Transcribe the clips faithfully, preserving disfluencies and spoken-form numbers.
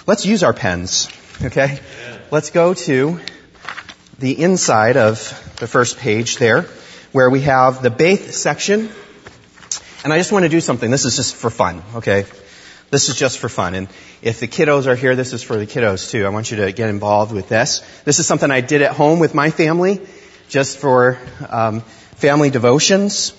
Let's use our pens, okay? Let's go to the inside of the first page there, where we have the Baith section. And I just want to do something. This is just for fun, okay? This is just for fun. And if the kiddos are here, this is for the kiddos too. I want you to get involved with this. This is something I did at home with my family, just for um, family devotions.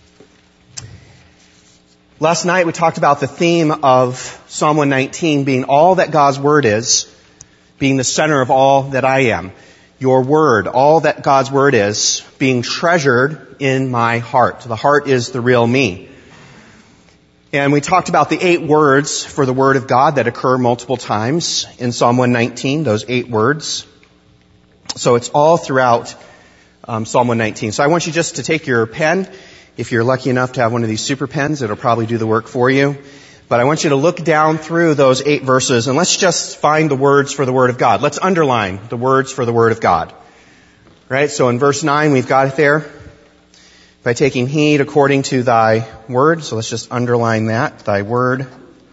Last night we talked about the theme of Psalm one nineteen being all that God's Word is, being the center of all that I am. Your Word, all that God's Word is, being treasured in my heart. The heart is the real me. And we talked about the eight words for the Word of God that occur multiple times in Psalm one nineteen, those eight words. So it's all throughout um, Psalm one nineteen. So I want you just to take your pen. If you're lucky enough to have one of these super pens, it'll probably do the work for you. But I want you to look down through those eight verses and let's just find the words for the Word of God. Let's underline the words for the Word of God. Right? So in verse nine, we've got it there. By taking heed according to thy word. So let's just underline that. Thy word.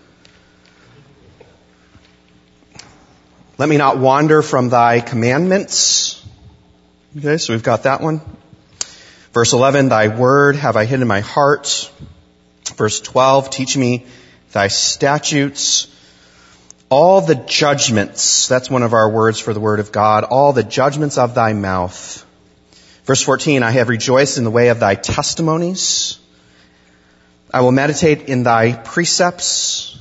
Let me not wander from thy commandments. Okay, so we've got that one. Verse eleven, thy word have I hid in my heart. Verse twelve, teach me thy statutes. All the judgments, that's one of our words for the Word of God, all the judgments of thy mouth. Verse fourteen, I have rejoiced in the way of thy testimonies. I will meditate in thy precepts.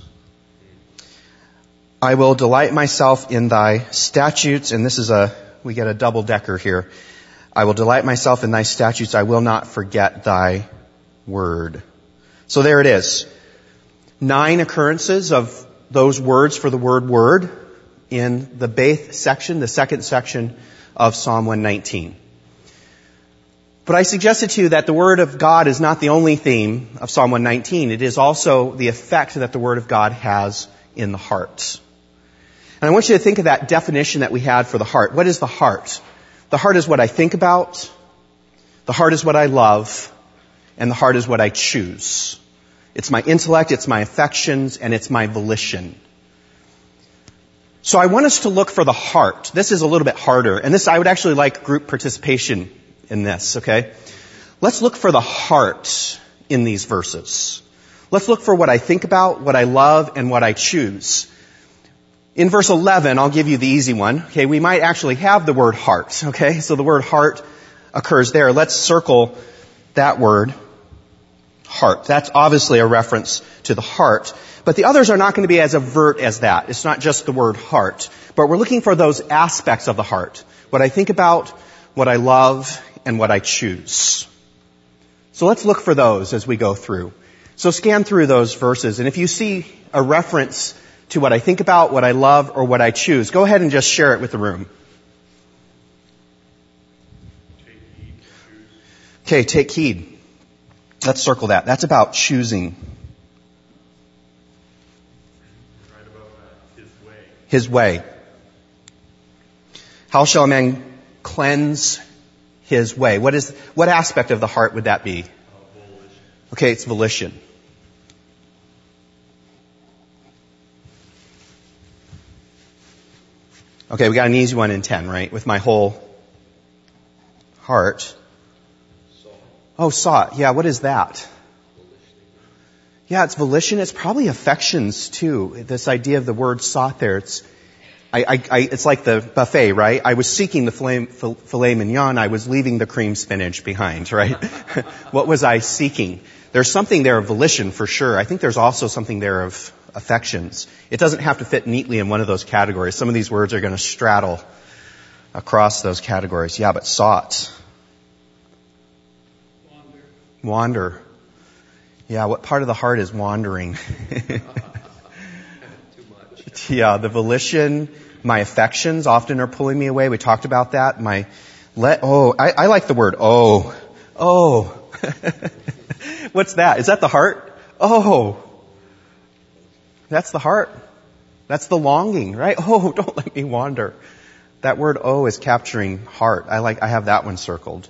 I will delight myself in thy statutes. And this is a, we get a double decker here. I will delight myself in thy statutes. I will not forget thy word. So there it is. Nine occurrences of those words for the word word in the Baith section, the second section of Psalm one nineteen. But I suggested to you that the Word of God is not the only theme of Psalm one nineteen. It is also the effect that the Word of God has in the heart. And I want you to think of that definition that we had for the heart. What is the heart? The heart is what I think about. The heart is what I love. And the heart is what I choose. It's my intellect, it's my affections, and it's my volition. So I want us to look for the heart. This is a little bit harder. And this, I would actually like group participation in this, okay? Let's look for the heart in these verses. Let's look for what I think about, what I love, and what I choose. In verse eleven, I'll give you the easy one. Okay, we might actually have the word heart. Okay, so the word heart occurs there. Let's circle that word, heart. That's obviously a reference to the heart. But the others are not going to be as overt as that. It's not just the word heart. But we're looking for those aspects of the heart. What I think about, what I love, and what I choose. So let's look for those as we go through. So scan through those verses. And if you see a reference to what I think about, what I love, or what I choose, go ahead and just share it with the room. Okay, take heed. Let's circle that. That's about choosing. Right about that. His way. His way. How shall a man cleanse his way? What is, what aspect of the heart would that be? Uh, volition. Okay, it's volition. Okay, we got an easy one in ten, right? With my whole heart. Saw. Oh, sought. Yeah, what is that? Yeah, it's volition. It's probably affections too. This idea of the word sought there. It's, I, I, I, it's like the buffet, right? I was seeking the filet, filet mignon. I was leaving the cream spinach behind, right? What was I seeking? There's something there of volition for sure. I think there's also something there of affections. It doesn't have to fit neatly in one of those categories. Some of these words are going to straddle across those categories. Yeah, but sought. Wander. Wander. Yeah, what part of the heart is wandering? Too much. Yeah, the volition, my affections often are pulling me away. We talked about that. My let, oh, I, I like the word oh. Oh. What's that? Is that the heart? Oh. That's the heart. That's the longing, right? Oh, don't let me wander. That word oh is capturing heart. I like, I have that one circled.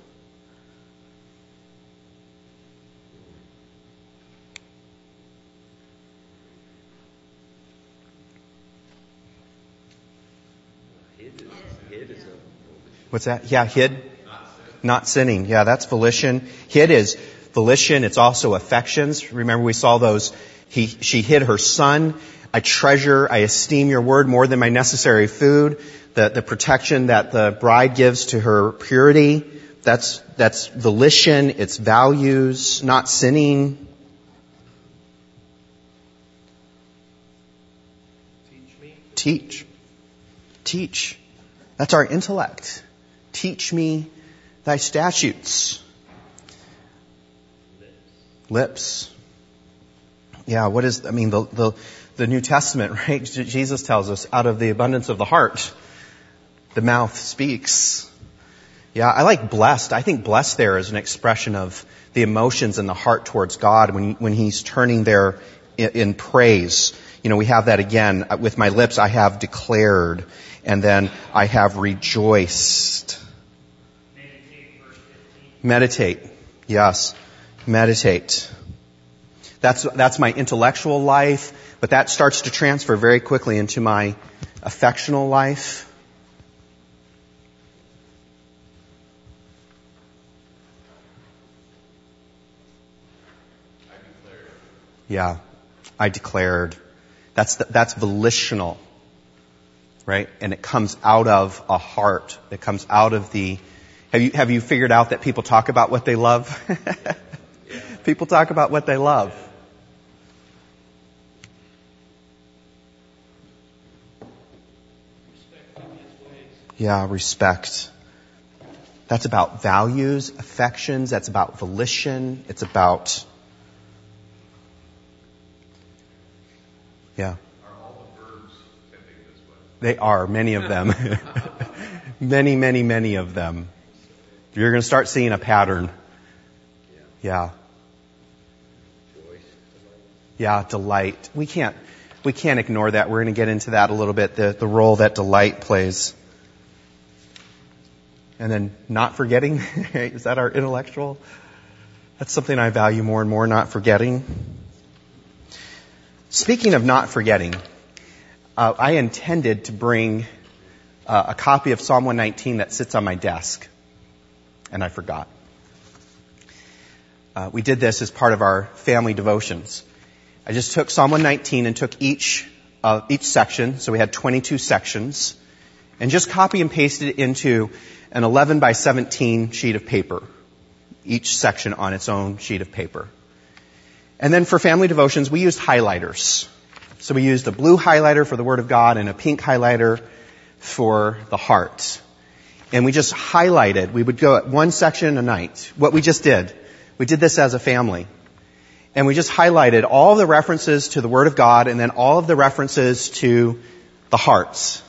What's that? Yeah, hid. Not sinning. Yeah, that's volition. Hid is volition. It's also affections. Remember we saw those. He, she hid her son. I treasure, I esteem your word more than my necessary food. The, the protection that the bride gives to her purity. That's, that's volition. It's values. Not sinning. Teach me. Teach. Teach. That's our intellect. Teach me thy statutes. Lips. Lips. Yeah, what is, I mean, the, the, the New Testament, right? J- Jesus tells us, out of the abundance of the heart, the mouth speaks. Yeah, I like blessed. I think blessed there is an expression of the emotions in the heart towards God when, when He's turning there in, in praise. You know, we have that again. With my lips, I have declared, and then I have rejoiced. Meditate, verse fifteen. Meditate. Yes. Meditate. That's, that's my intellectual life, but that starts to transfer very quickly into my affectional life. I declare. Yeah. I declared. That's, the, that's volitional. Right? And it comes out of a heart. It comes out of the, have you, have you figured out that people talk about what they love? People talk about what they love. Yeah, respect. That's about values, affections. That's about volition. It's about, yeah. Are all the verbs tending this way? They are, many of them. many, many, many of them. You're going to start seeing a pattern. Yeah. Yeah, delight. We can't, we can't ignore that. We're going to get into that a little bit, the, the role that delight plays. And then not forgetting. Is that our intellectual? That's something I value more and more, not forgetting. Speaking of not forgetting, uh, I intended to bring uh, a copy of Psalm one nineteen that sits on my desk. And I forgot. Uh, we did this as part of our family devotions. I just took Psalm one nineteen and took each uh, each section, so we had twenty-two sections, and just copy and pasted it into an eleven by seventeen sheet of paper, each section on its own sheet of paper. And then for family devotions, we used highlighters. So we used a blue highlighter for the Word of God and a pink highlighter for the heart. And we just highlighted. We would go at one section a night. What we just did, we did this as a family. And we just highlighted all the references to the Word of God and then all of the references to the hearts.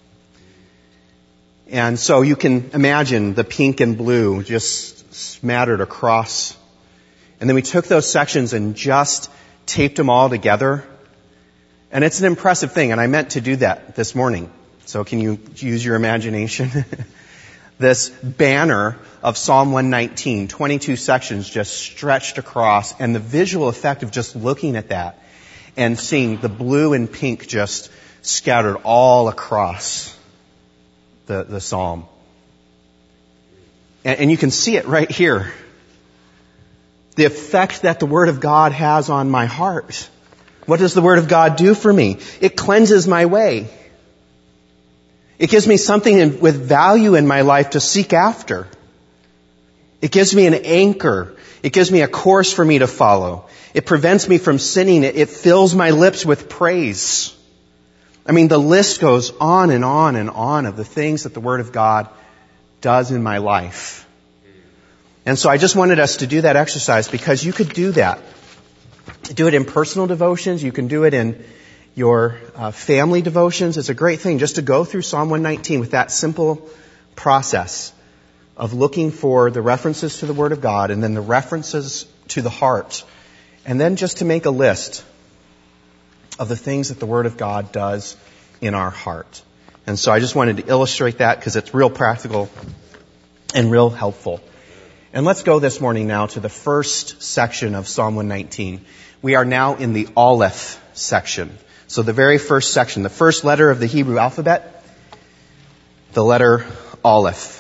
And so you can imagine the pink and blue just smattered across. And then we took those sections and just taped them all together. And it's an impressive thing, and I meant to do that this morning. So can you use your imagination? This banner of Psalm one nineteen, twenty-two sections just stretched across, and the visual effect of just looking at that and seeing the blue and pink just scattered all across the, the psalm. And, and you can see it right here. The effect that the Word of God has on my heart. What does the Word of God do for me? It cleanses my way. It gives me something in, with value in my life to seek after. It gives me an anchor. It gives me a course for me to follow. It prevents me from sinning. It, it fills my lips with praise. I mean, the list goes on and on and on of the things that the Word of God does in my life. And so I just wanted us to do that exercise because you could do that. Do it in personal devotions. You can do it in your uh, family devotions. It's a great thing just to go through Psalm one nineteen with that simple process of looking for the references to the Word of God and then the references to the heart. And then just to make a list of the things that the Word of God does in our heart. And so I just wanted to illustrate that because it's real practical and real helpful. And let's go this morning now to the first section of Psalm one nineteen. We are now in the Aleph section. So the very first section, the first letter of the Hebrew alphabet. the letter Aleph.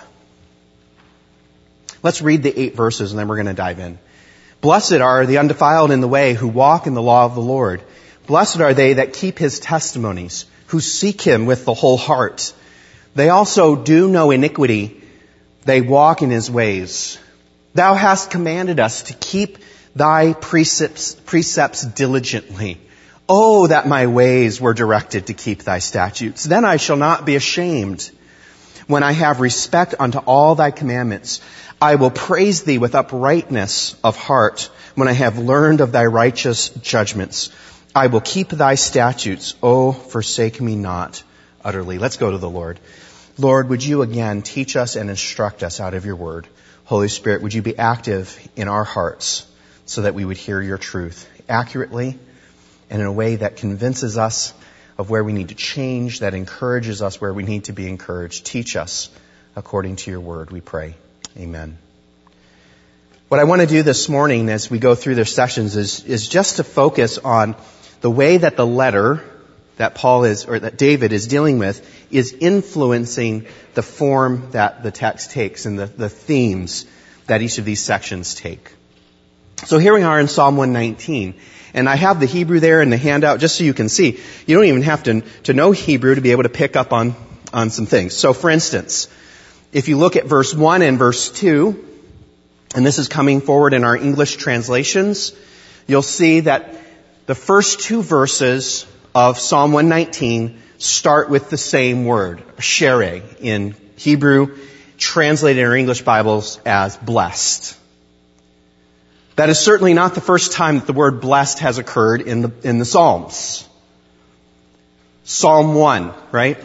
Let's read the eight verses and then we're going to dive in. Blessed are the undefiled in the way who walk in the law of the Lord. Blessed are they that keep his testimonies, who seek him with the whole heart. They also do no iniquity. They walk in his ways. Thou hast commanded us to keep thy precepts, precepts diligently. Oh, that my ways were directed to keep thy statutes. Then I shall not be ashamed. When I have respect unto all thy commandments, I will praise thee with uprightness of heart. When I have learned of thy righteous judgments, I will keep thy statutes. Oh, forsake me not utterly. Let's go to the Lord. Lord, would you again teach us and instruct us out of your word? Holy Spirit, would you be active in our hearts so that we would hear your truth accurately and in a way that convinces us of where we need to change, that encourages us where we need to be encouraged. Teach us according to your word, we pray. Amen. What I want to do this morning as we go through their sessions is, is just to focus on the way that the letter that Paul is, or that David is dealing with, is influencing the form that the text takes and the, the themes that each of these sections take. So here we are in Psalm one nineteen. And I have the Hebrew there in the handout just so you can see. You don't even have to, to know Hebrew to be able to pick up on, on some things. So for instance, if you look at verse one and verse two, and this is coming forward in our English translations, you'll see that the first two verses of Psalm one nineteen start with the same word, shere, in Hebrew, translated in our English Bibles as blessed. That is certainly not the first time that the word blessed has occurred in the, in the Psalms. Psalm one, right?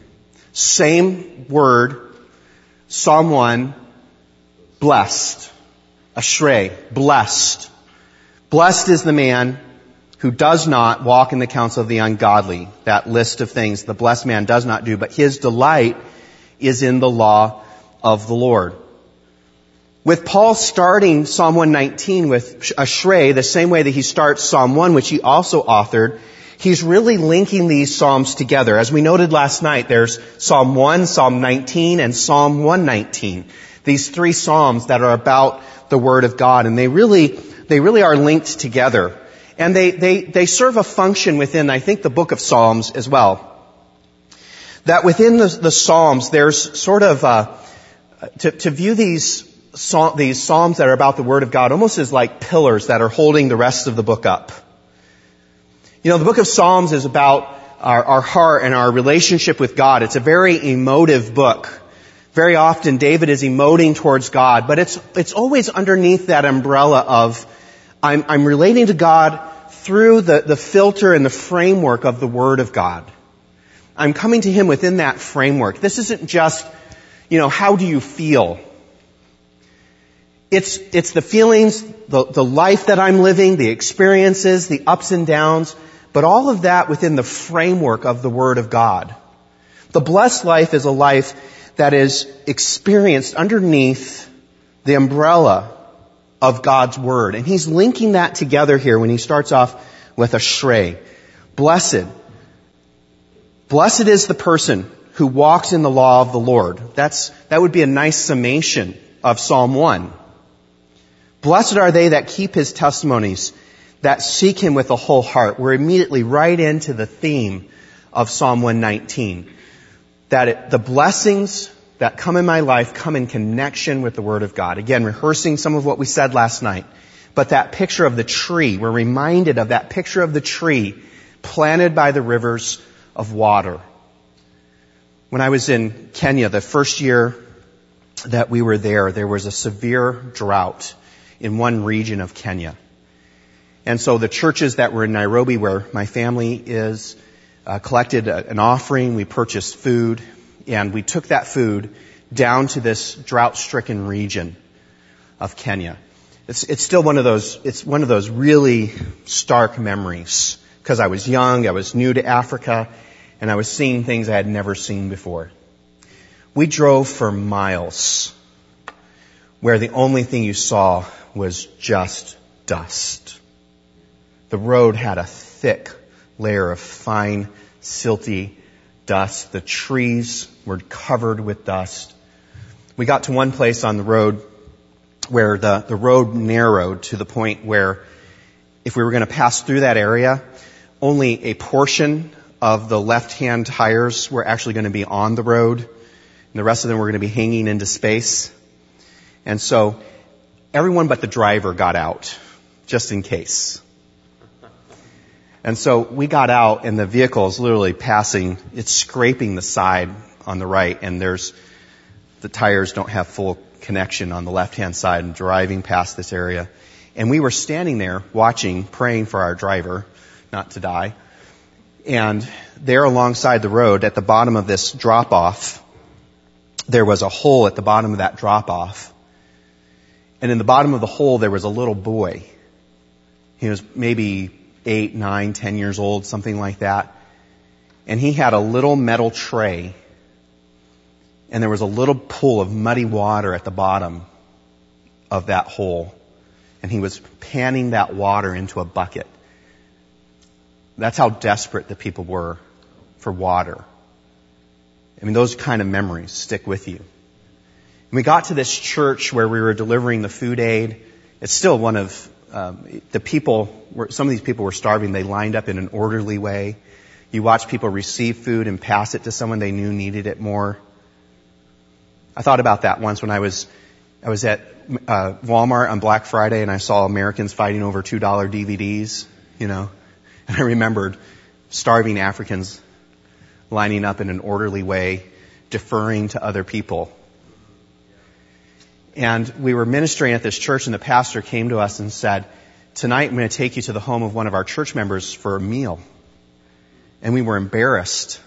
Same word, Psalm one, blessed. Ashrei, blessed. Blessed is the man who does not walk in the counsel of the ungodly. That list of things the blessed man does not do, but his delight is in the law of the Lord. With Paul starting Psalm one nineteen with Ashrei, the same way that he starts Psalm one, which he also authored, he's really linking these Psalms together. As we noted last night, there's Psalm one, Psalm nineteen, and Psalm one nineteen. These three Psalms that are about the Word of God, and they really, they really are linked together. And they, they, they serve a function within, I think, the book of Psalms as well. That within the, the Psalms, there's sort of, uh, to, to view these these Psalms that are about the Word of God almost as like pillars that are holding the rest of the book up. You know, the book of Psalms is about our, our heart and our relationship with God. It's a very emotive book. Very often David is emoting towards God, but it's it's always underneath that umbrella of I'm, I'm relating to God through the, the filter and the framework of the Word of God. I'm coming to Him within that framework. This isn't just, you know, how do you feel? It's, it's the feelings, the, the life that I'm living, the experiences, the ups and downs, but all of that within the framework of the Word of God. The blessed life is a life that is experienced underneath the umbrella of God's Word. And he's linking that together here when he starts off with Ashrei. Blessed. Blessed is the person who walks in the law of the Lord. That's, that would be a nice summation of Psalm one. Blessed are they that keep his testimonies, that seek him with a whole heart. We're immediately right into the theme of Psalm one nineteen. That it, the blessings that come in my life come in connection with the Word of God. Again, rehearsing some of what we said last night. But that picture of the tree, we're reminded of that picture of the tree planted by the rivers of water. When I was in Kenya, the first year that we were there, there was a severe drought in one region of Kenya. And so the churches that were in Nairobi, where my family is, uh, collected a, an offering. We purchased food, and we took that food down to this drought-stricken region of Kenya. It's, it's still one of those, it's one of those really stark memories, because I was young, I was new to Africa, and I was seeing things I had never seen before. We drove for miles, where the only thing you saw was just dust. The road had a thick layer of fine, silty dust. The trees were covered with dust. We got to one place on the road where the, the road narrowed to the point where if we were going to pass through that area, only a portion of the left-hand tires were actually going to be on the road, and the rest of them were going to be hanging into space. And so everyone but the driver got out, just in case. And so we got out, and the vehicle is literally passing, it's scraping the side on the right, and there's, the tires don't have full connection on the left-hand side, and driving past this area. And we were standing there watching, praying for our driver not to die. And there alongside the road, at the bottom of this drop-off, there was a hole at the bottom of that drop-off. And in the bottom of the hole, there was a little boy. He was maybe eight, nine, ten years old, something like that. And he had a little metal tray. And there was a little pool of muddy water at the bottom of that hole. And he was panning that water into a bucket. That's how desperate the people were for water. I mean, those kind of memories stick with you. And we got to this church where we were delivering the food aid. It's still one of um, the people, were, some of these people were starving. They lined up in an orderly way. You watch people receive food and pass it to someone they knew needed it more. I thought about that once when I was I was at uh, Walmart on Black Friday, and I saw Americans fighting over two dollar D V Ds, you know. And I remembered starving Africans lining up in an orderly way, deferring to other people. And we were ministering at this church, and the pastor came to us and said, "Tonight I'm going to take you to the home of one of our church members for a meal." And we were embarrassed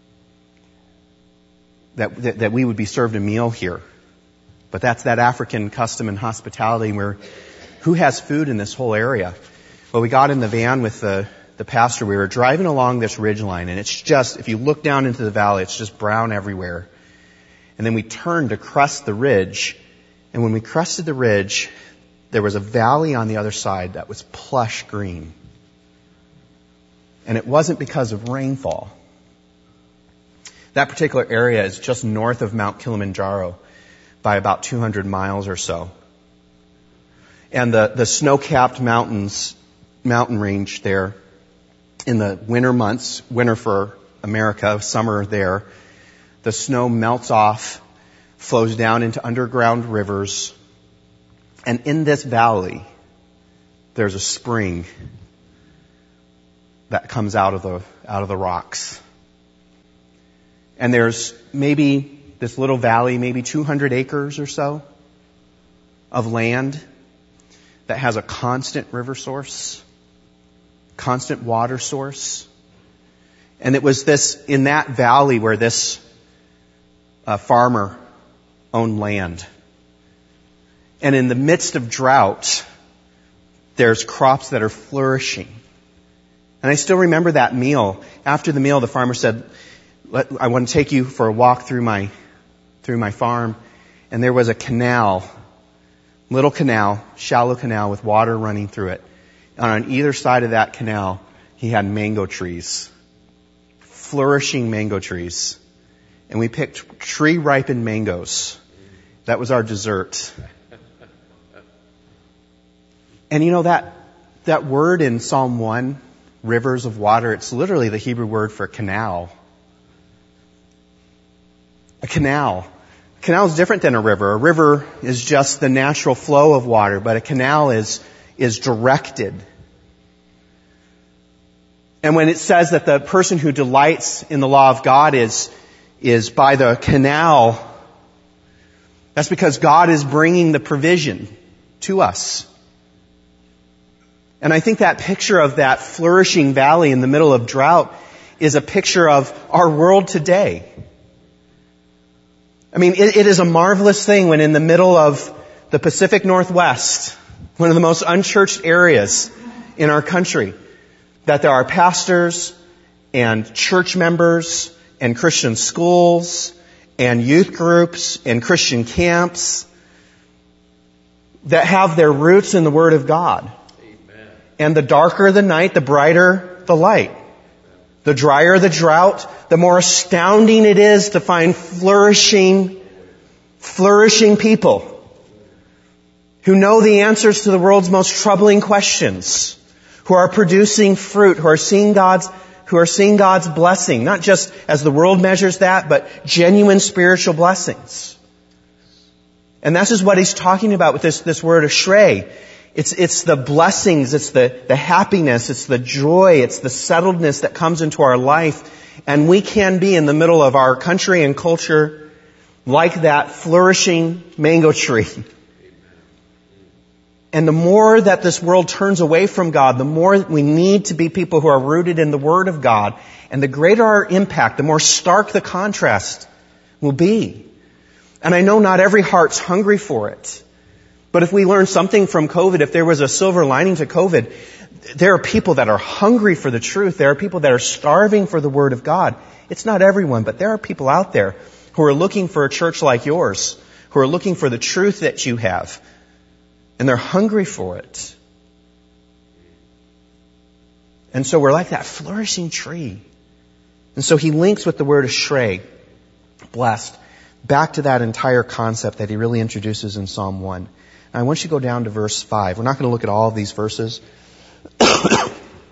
that, that, that we would be served a meal here. But that's that African custom and hospitality where who has food in this whole area? Well, we got in the van with the, the pastor. We were driving along this ridgeline, and it's just, if you look down into the valley, it's just brown everywhere. And then we turned to crest the ridge, and when we crested the ridge, there was a valley on the other side that was plush green. And it wasn't because of rainfall. That particular area is just north of Mount Kilimanjaro by about two hundred miles or so. And the, the snow-capped mountains, mountain range there, in the winter months, winter for America, summer there, the snow melts off, flows down into underground rivers, and in this valley, there's a spring that comes out of the, out of the rocks. And there's maybe this little valley, maybe two hundred acres or so of land that has a constant river source, constant water source. And it was this, in that valley where this uh, farmer owned land. And in the midst of drought, there's crops that are flourishing. And I still remember that meal. After the meal, the farmer said, Let, I want to take you for a walk through my through my farm. And there was a canal, little canal, shallow canal with water running through it. And on either side of that canal, he had mango trees, flourishing mango trees. And we picked tree-ripened mangoes. That was our dessert. And you know that that word in Psalm one, rivers of water, it's literally the Hebrew word for canal. A canal. A canal is different than a river. A river is just the natural flow of water, but a canal is, is directed. And when it says that the person who delights in the law of God is, is by the canal, that's because God is bringing the provision to us. And I think that picture of that flourishing valley in the middle of drought is a picture of our world today. I mean, it, it is a marvelous thing when in the middle of the Pacific Northwest, one of the most unchurched areas in our country, that there are pastors and church members and Christian schools and youth groups and Christian camps that have their roots in the Word of God. Amen. And the darker the night, the brighter the light. The drier the drought, the more astounding it is to find flourishing, flourishing people who know the answers to the world's most troubling questions, who are producing fruit, who are seeing God's, who are seeing God's blessing, not just as the world measures that, but genuine spiritual blessings. And this is what he's talking about with this, this word ashrei. It's, it's the blessings, it's the, the happiness, it's the joy, it's the settledness that comes into our life. And we can be in the middle of our country and culture like that flourishing mango tree. And the more that this world turns away from God, the more we need to be people who are rooted in the Word of God. And the greater our impact, the more stark the contrast will be. And I know not every heart's hungry for it. But if we learn something from COVID, if there was a silver lining to COVID, there are people that are hungry for the truth. There are people that are starving for the Word of God. It's not everyone, but there are people out there who are looking for a church like yours, who are looking for the truth that you have. And they're hungry for it. And so we're like that flourishing tree. And so he links with the word ashrei, blessed, back to that entire concept that he really introduces in Psalm one. And I want you to go down to verse five. We're not going to look at all of these verses. But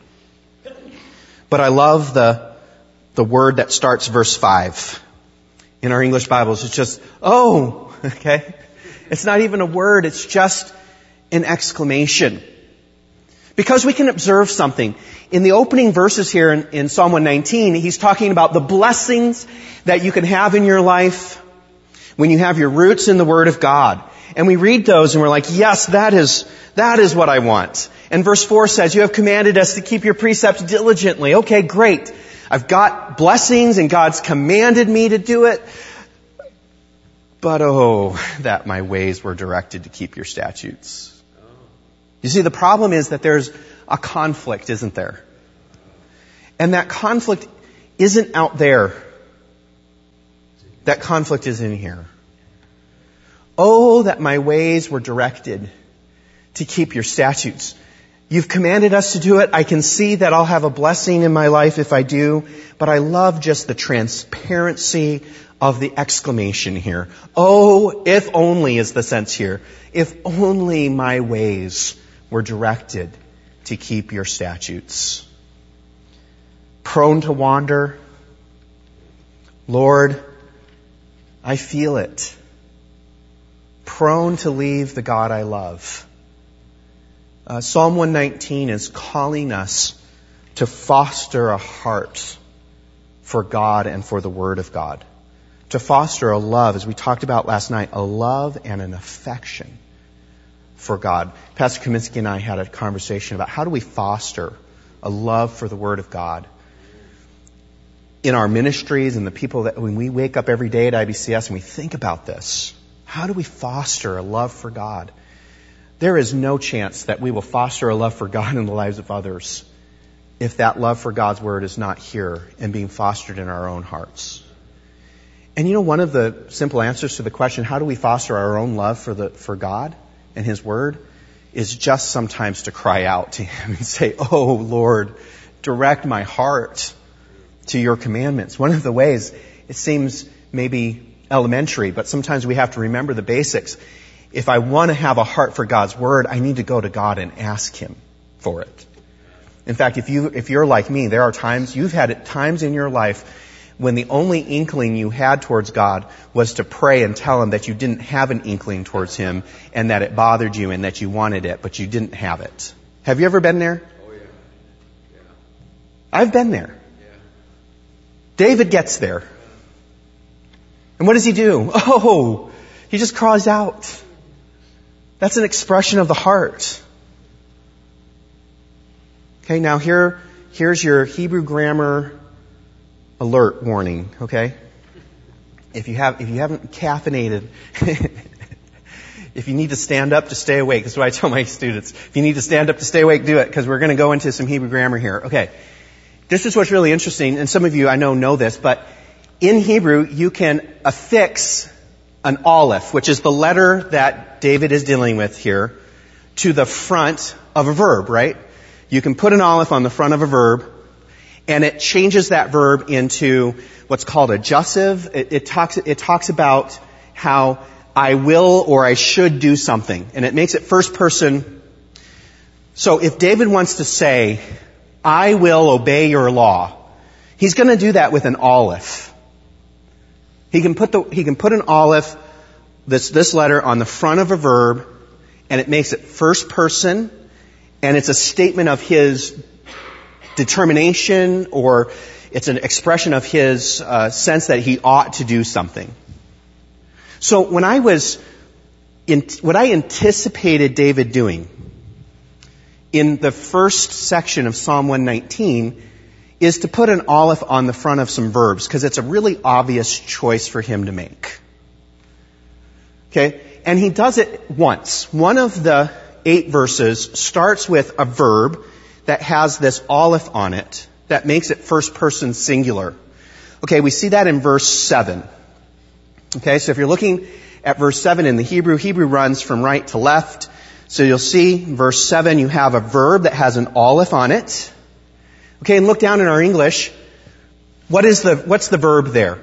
I love the, the word that starts verse five. In our English Bibles, it's just, oh, okay? It's not even a word, it's just an exclamation. Because we can observe something. In the opening verses here in, in Psalm one nineteen, he's talking about the blessings that you can have in your life when you have your roots in the Word of God. And we read those and we're like, yes, that is, that is what I want. And verse four says, you have commanded us to keep your precepts diligently. Okay, great. I've got blessings and God's commanded me to do it. But oh, that my ways were directed to keep your statutes. You see, the problem is that there's a conflict, isn't there? And that conflict isn't out there. That conflict is in here. Oh, that my ways were directed to keep your statutes. You've commanded us to do it. I can see that I'll have a blessing in my life if I do. But I love just the transparency of the exclamation here. Oh, if only is the sense here. If only my ways were directed to keep your statutes. Prone to wander. Lord, I feel it. Prone to leave the God I love. Uh, Psalm one nineteen is calling us to foster a heart for God and for the Word of God. To foster a love, as we talked about last night, a love and an affection for God. Pastor Kaminsky and I had a conversation about how do we foster a love for the Word of God in our ministries and the people that when we wake up every day at I B C S and we think about this. How do we foster a love for God? There is no chance that we will foster a love for God in the lives of others if that love for God's Word is not here and being fostered in our own hearts. And you know, one of the simple answers to the question, how do we foster our own love for the for God and His Word, is just sometimes to cry out to Him and say, oh, Lord, direct my heart to your commandments. One of the ways, it seems maybe elementary, but sometimes we have to remember the basics. If I want to have a heart for God's Word, I need to go to God and ask Him for it. In fact, if you, if you're like me, there are times, you've had times in your life when the only inkling you had towards God was to pray and tell Him that you didn't have an inkling towards Him and that it bothered you and that you wanted it, but you didn't have it. Have you ever been there? Oh, yeah. Yeah. I've been there. Yeah. David gets there. And what does he do? Oh, he just cries out. That's an expression of the heart. Okay, now here, here's your Hebrew grammar alert warning, okay? If you have, if you haven't caffeinated, if you need to stand up to stay awake, that's what I tell my students. If you need to stand up to stay awake, do it, because we're going to go into some Hebrew grammar here. Okay. This is what's really interesting, and some of you I know know this, but in Hebrew, you can affix an aleph, which is the letter that David is dealing with here, to the front of a verb, right? You can put an aleph on the front of a verb, And it changes that verb into what's called a jussive. It, it talks, it talks about how I will or I should do something. And it makes it first person. So if David wants to say, I will obey your law, he's going to do that with an olive. He can put the, he can put an olive, this, this letter on the front of a verb, and it makes it first person, and it's a statement of his determination, or it's an expression of his uh, sense that he ought to do something. So when I was, in, what I anticipated David doing in the first section of Psalm one nineteen is to put an olive on the front of some verbs, because it's a really obvious choice for him to make. Okay? And he does it once. One of the eight verses starts with a verb that has this olive on it that makes it first person singular. Okay, we see that in verse seven. Okay, so if you're looking at verse seven in the Hebrew, Hebrew runs from right to left. So you'll see in verse seven you have a verb that has an olive on it. Okay, and look down in our English. What is the, what's the verb there?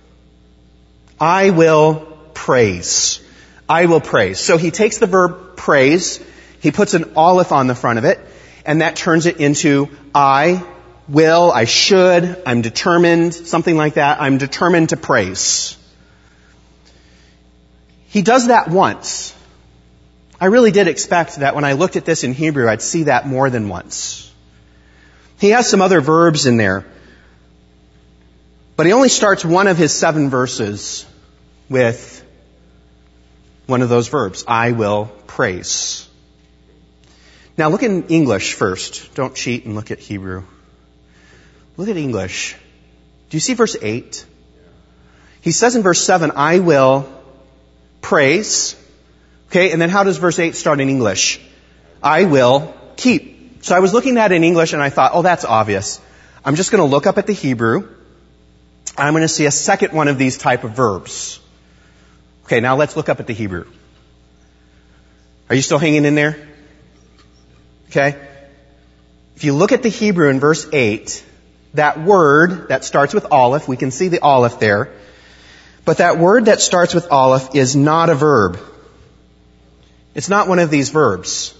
I will praise. I will praise. So he takes the verb praise, he puts an olive on the front of it, and that turns it into I will, I should, I'm determined, something like that. I'm determined to praise. He does that once. I really did expect that when I looked at this in Hebrew, I'd see that more than once. He has some other verbs in there, but he only starts one of his seven verses with one of those verbs, I will praise. Now look in English first. Don't cheat and look at Hebrew. Look at English. Do you see verse eight? He says in verse seven, I will praise. Okay, and then how does verse eight start in English? I will keep. So I was looking at it in English and I thought, oh, that's obvious. I'm just going to look up at the Hebrew. And I'm going to see a second one of these type of verbs. Okay, now let's look up at the Hebrew. Are you still hanging in there? Okay. If you look at the Hebrew in verse eight, that word that starts with olive, we can see the olive there, but that word that starts with olive is not a verb. It's not one of these verbs.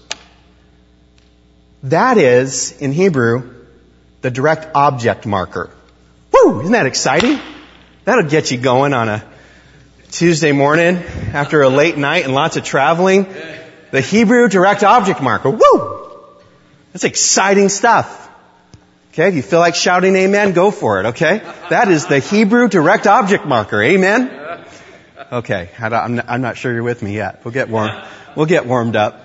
That is, in Hebrew, the direct object marker. Woo! Isn't that exciting? That'll get you going on a Tuesday morning after a late night and lots of traveling. The Hebrew direct object marker. Woo! That's exciting stuff. Okay, if you feel like shouting amen, go for it, okay? That is the Hebrew direct object marker. Amen? Okay, I'm not sure you're with me yet. We'll get warm. We'll get warmed up.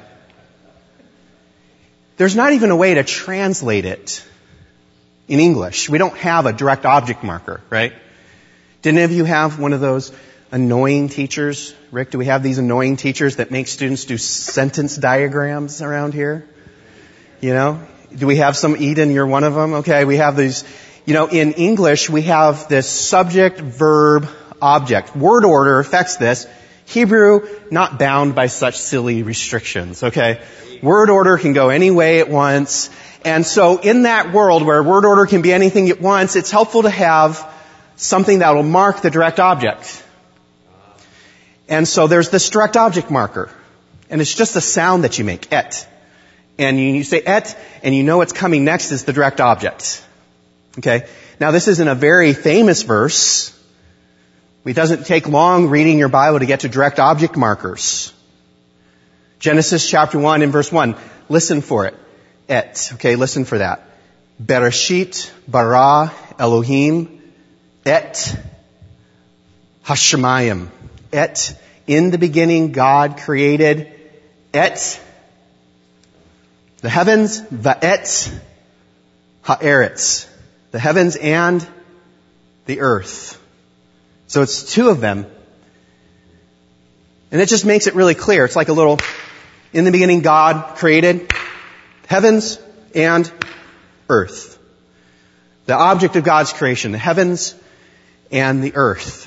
There's not even a way to translate it in English. We don't have a direct object marker, right? Did any of you have one of those annoying teachers? Rick, do we have these annoying teachers that make students do sentence diagrams around here? You know? Do we have some? Eden, you're one of them? Okay, we have these. You know, in English, we have this subject, verb, object. Word order affects this. Hebrew, not bound by such silly restrictions, okay? Word order can go any way it wants. And so in that world where word order can be anything it wants, it's helpful to have something that will mark the direct object. And so there's this direct object marker. And it's just a sound that you make, et. And you, you say et, and you know what's coming next is the direct object. Okay? Now this isn't a very famous verse. It doesn't take long reading your Bible to get to direct object markers. Genesis chapter one and verse one. Listen for it. Et. Okay, listen for that. Bereshit bara Elohim et hashemayim. Et. In the beginning God created et the heavens, va'et ha'eretz. The heavens and the earth. So it's two of them. And it just makes it really clear. It's like a little, in the beginning God created heavens and earth. The object of God's creation, the heavens and the earth.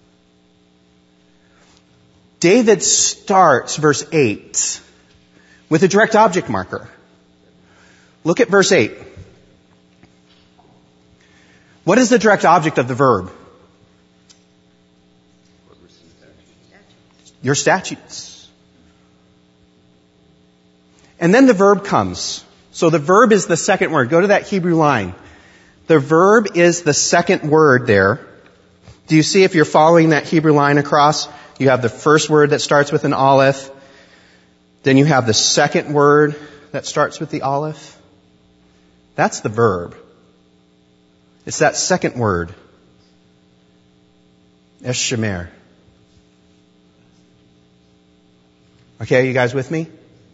David starts verse eight with a direct object marker. Look at verse eight. What is the direct object of the verb? Your statutes. And then the verb comes. So the verb is the second word. Go to that Hebrew line. The verb is the second word there. Do you see if you're following that Hebrew line across? You have the first word that starts with an aleph. Then you have the second word that starts with the aleph. That's the verb. It's that second word. Eshemer. Okay, you guys with me?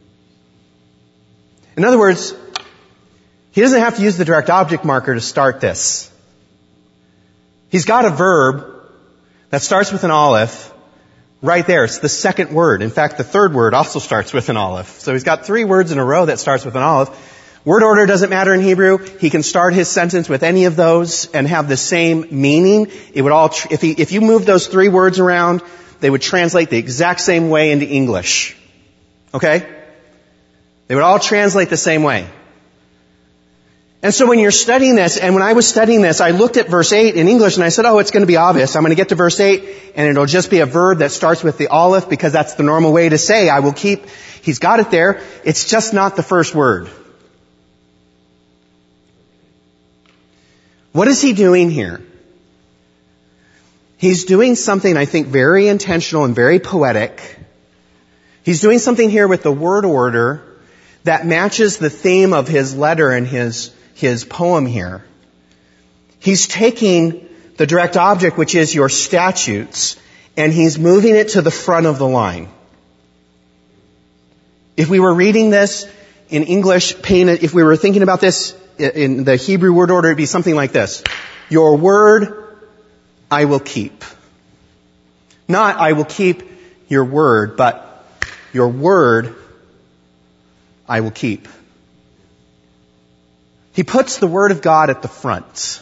In other words, he doesn't have to use the direct object marker to start this. He's got a verb that starts with an aleph right there. It's the second word. In fact, the third word also starts with an aleph. So he's got three words in a row that starts with an aleph. Word order doesn't matter in Hebrew. He can start his sentence with any of those and have the same meaning. It would all, if he, if you move those three words around, they would translate the exact same way into English. Okay? They would all translate the same way. And so when you're studying this, and when I was studying this, I looked at verse eight in English and I said, oh, it's going to be obvious. I'm going to get to verse eight and it'll just be a verb that starts with the aleph because that's the normal way to say, I will keep. He's got it there. It's just not the first word. What is he doing here? He's doing something, I think, very intentional and very poetic. He's doing something here with the word order that matches the theme of his letter and his, his poem here. He's taking the direct object, which is your statutes, and he's moving it to the front of the line. If we were reading this in English, paying it, if we were thinking about this in the Hebrew word order, it'd be something like this. Your word I will keep. Not I will keep your word, but your word I will keep. He puts the word of God at the front.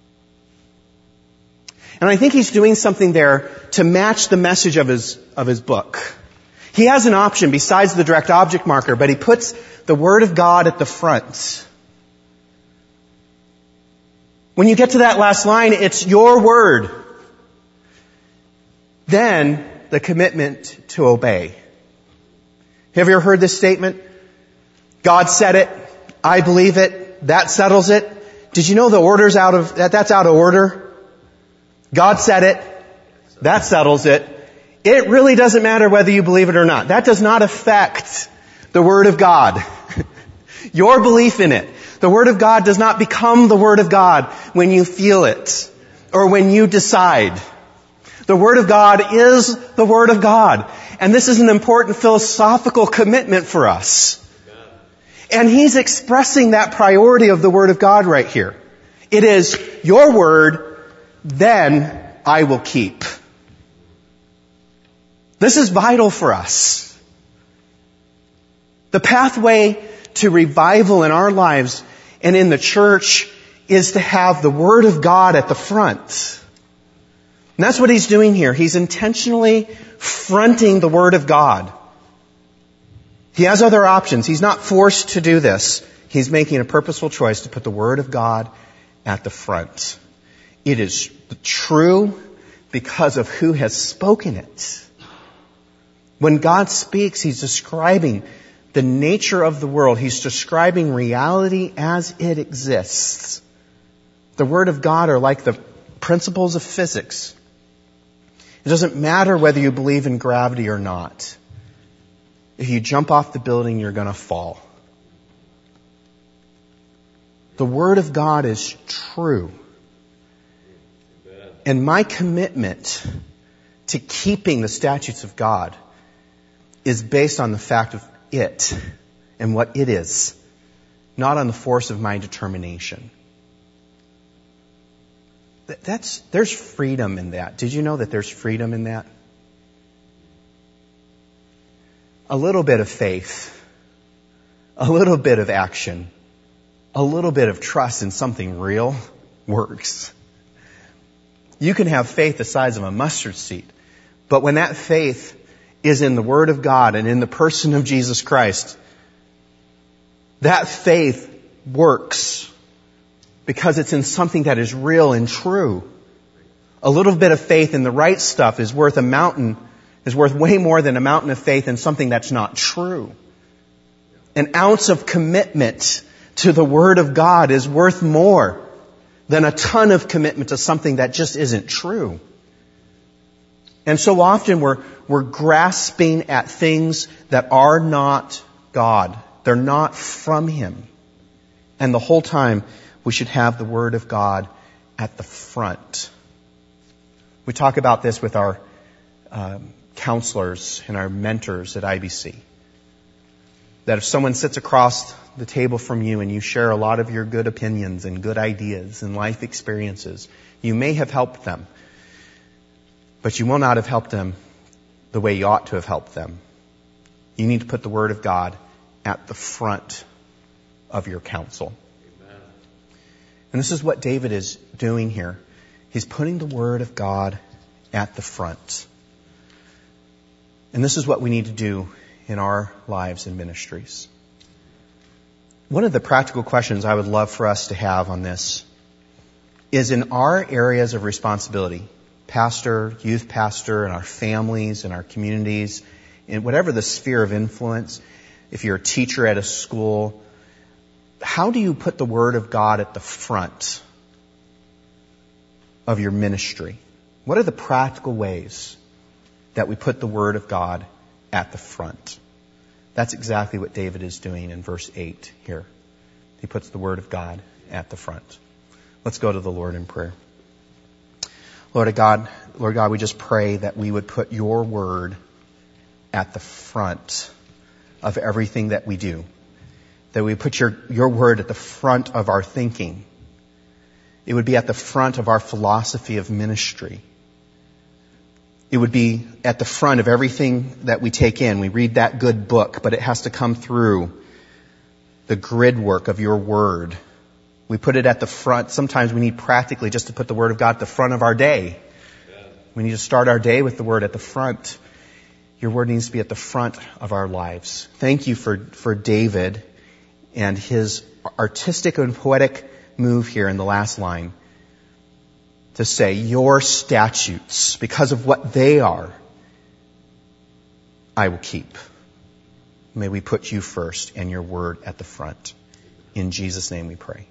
And I think he's doing something there to match the message of his, of his book. He has an option besides the direct object marker, but he puts the word of God at the front. When you get to that last line, it's your word. Then the commitment to obey. Have you ever heard this statement? God said it. I believe it. That settles it. Did you know the order's out of, that, that's out of order? God said it. That settles it. It really doesn't matter whether you believe it or not. That does not affect the Word of God. Your belief in it. The Word of God does not become the Word of God when you feel it or when you decide. The Word of God is the Word of God. And this is an important philosophical commitment for us. And he's expressing that priority of the Word of God right here. It is your word, then I will keep. This is vital for us. The pathway to revival in our lives and in the church is to have the Word of God at the front. And that's what he's doing here. He's intentionally fronting the Word of God. He has other options. He's not forced to do this. He's making a purposeful choice to put the Word of God at the front. It is true because of who has spoken it. When God speaks, He's describing the nature of the world. He's describing reality as it exists. The Word of God are like the principles of physics. It doesn't matter whether you believe in gravity or not. If you jump off the building, you're going to fall. The Word of God is true. And my commitment to keeping the statutes of God is based on the fact of it and what it is, not on the force of my determination. That's, there's freedom in that. Did you know that there's freedom in that? A little bit of faith, a little bit of action, a little bit of trust in something real works. You can have faith the size of a mustard seed, but when that faith is in the Word of God and in the person of Jesus Christ, that faith works. because it's in something that is real and true. A little bit of faith in the right stuff is worth a mountain, is worth way more than a mountain of faith in something that's not true. An ounce of commitment to the Word of God is worth more than a ton of commitment to something that just isn't true. And so often we're, we're grasping at things that are not God. They're not from Him. And the whole time we should have the Word of God at the front. We talk about this with our um, counselors and our mentors at I B C. That if someone sits across the table from you and you share a lot of your good opinions and good ideas and life experiences, you may have helped them, but you will not have helped them the way you ought to have helped them. You need to put the Word of God at the front of your counsel. Amen. And this is what David is doing here. He's putting the Word of God at the front. And this is what we need to do in our lives and ministries. One of the practical questions I would love for us to have on this is in our areas of responsibility, pastor, youth pastor, in our families, in our communities, in whatever the sphere of influence, if you're a teacher at a school, how do you put the Word of God at the front of your ministry? What are the practical ways that we put the Word of God at the front? That's exactly what David is doing in verse eight here. He puts the Word of God at the front. Let's go to the Lord in prayer. Lord God, Lord God, we just pray that we would put your Word at the front of everything that we do. That we put your, your Word at the front of our thinking. It would be at the front of our philosophy of ministry. It would be at the front of everything that we take in. We read that good book, but it has to come through the grid work of your Word. We put it at the front. Sometimes we need practically just to put the Word of God at the front of our day. We need to start our day with the Word at the front. Your Word needs to be at the front of our lives. Thank you for, for David and his artistic and poetic move here in the last line to say, your statutes, because of what they are, I will keep. May we put you first and your Word at the front. In Jesus' name we pray.